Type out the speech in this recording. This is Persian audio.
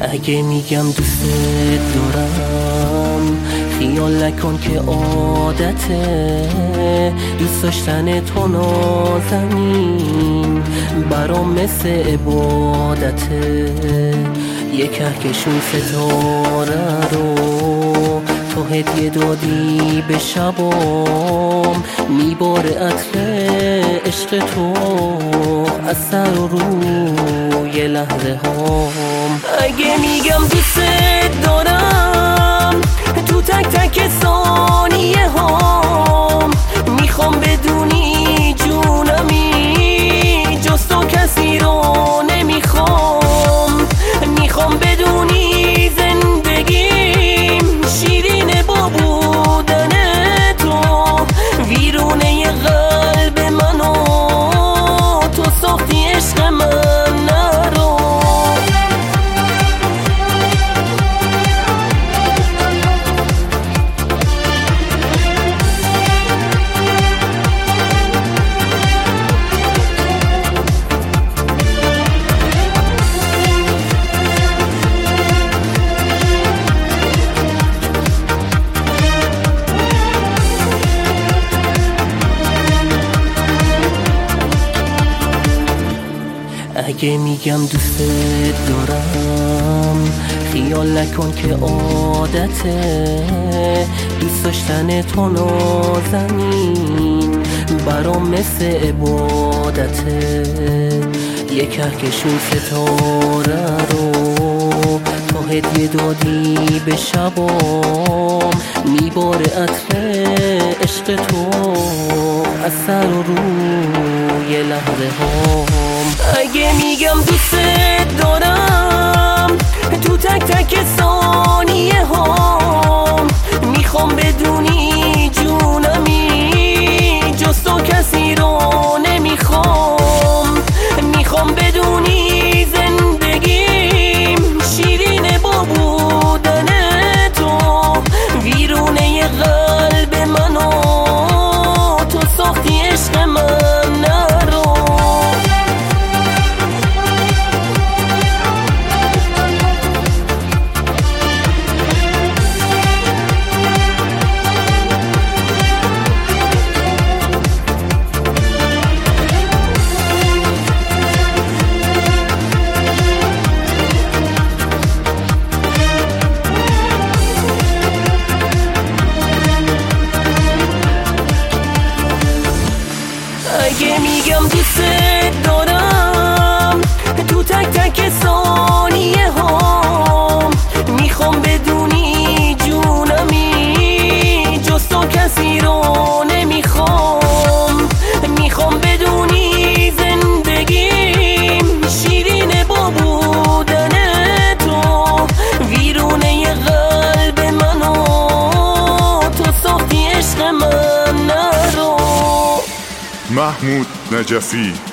اگه میگم دوست دارم خیال نکن که عادته، دوست داشتن تو نازنین برام مثل عبادته. یه کهکشون ستاره رو تو هدیه دادی به شبام، میباره عطر عشق تو از سر و روی لحظه هام. اگه میگم دوست دارم تو تک تک ثانیه هام، میخوام بدونی جونمی جز تو کسی رو نمیخوام. میخوام بدونی زندگیم شیرینه با بودن تو، ویرونه قلب منو تو ساختی عشق من نرو. اگه میگم دوست دارم خیال نکن که عادته، دوست داشتن تو نازنین برام مثل عبادته. یه کهکشون ستاره رو تو هدیه دادی به شبام، میباره عطر عشق تو از سر و روی لحظه هام. اگه میگم دوست دارم تو تک تک ثانیه هام، میخوام بدونی جونمی جز تو کسی رو نمیخوام. میخوام بدونی زندگیم شیرینه با بودن تو، ویرونه قلب منو تو ساختی عشق من نرو. اگه میگم دوست دارم تو تک تک ثانیه هام، میخوام بدونی جونمی جز تو کسی رو نمیخوام. میخوام بدونی زندگیم شیرینه با بودن تو، ویرونه قلب منو تو ساختی عشق من نرو. محمود نجفی